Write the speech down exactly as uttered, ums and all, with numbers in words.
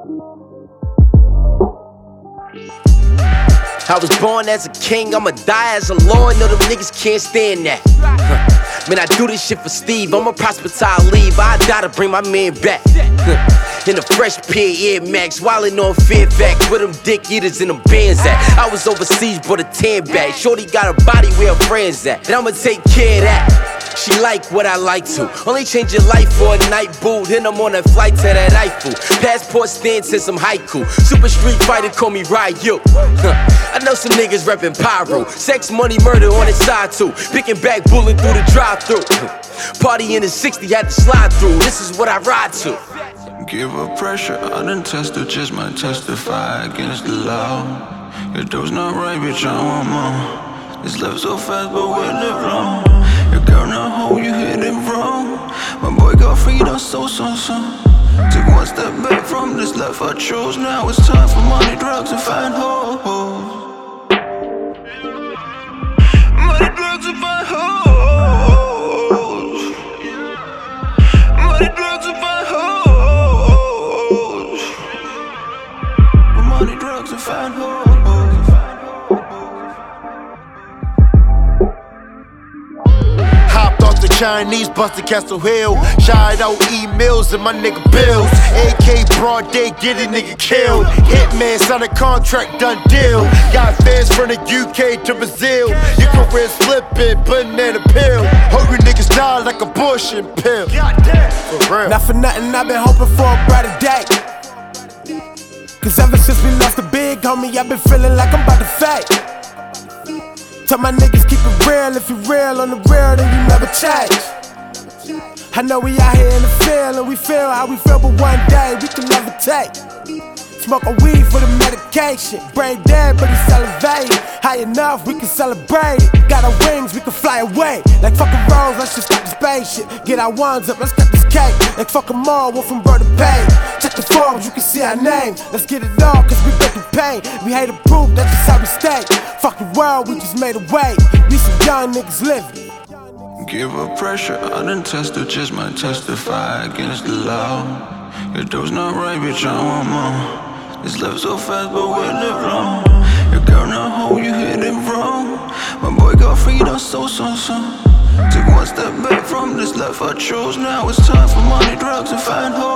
I was born as a king, I'ma die as a lord. No, them niggas can't stand that. Huh. Man, I do this shit for Steve. I'm a prosper till I leave. I die to bring my man back. Huh. In a fresh pair of Air Max, wildin' on Fairfax, where them dick eaters in them bands at. I was overseas, brought a tan bag. Shorty got a body where her friends at, and I'ma take care of that. She like what I like to. Only change your life for a night, boo. Then I'm on a flight to that Eiffel. Passport stamps and some haiku. Super Street Fighter, call me Ryu. Huh. I know some niggas reppin' pyro. Sex, money, murder on his side too. Picking back, bullet through the drive-thru. Party in the sixty, had to slide through. This is what I ride to. Give her pressure, I done tested, just might testify against the law. Your door's not right, bitch, I want more. This left so fast, but we live long. Your girl not home, you hit it wrong. My boy got freedom, so, so, so. Took one step back from this life I chose. Now it's time for money, drugs, and fine hoes. Money, drugs, and fine hoes. Money, drugs, and fine hoes. Money, drugs, and fine hoes. Chinese busted Castle Hill. Shied out emails and my nigga bills. A K broad day, get a nigga killed. Hitman signed a contract, done deal. Got fans from the U K to Brazil. Your career's flipping, banana pill. Hungry niggas die like a abortion pill. For real. Not for nothing, I've been hoping for a brighter day. Cause ever since we lost the big homie, I've been feeling like I'm about to fade. Tell my niggas keep it real. If you real on the real, then you never change. I know we out here in the field and we feel how we feel, but one day we can levitate. Smoke a weed for the medication. Brain dead, but he's elevated. High enough, we can celebrate it. Got our wings, we can fly away. Like fucking Rose, let's just stop the spaceship. Get our ones up, let's cut this cake. Like fuck them all, we're from birth to pain. Check the forms, you can see our names. Let's get it on, cause we breaking pain. We hate the proof, that's just how we stay. Fuck the world, we just made a way. We some young niggas living. Give her pressure, I done tested, just might testify against the law. Your door's not right, bitch, I want more. This left so fast, but we live long. Your girl not home, you hit it wrong. My boy got freedom, so, so, so. Took one step back from this life I chose. Now it's time for money, drugs, and fine hoes.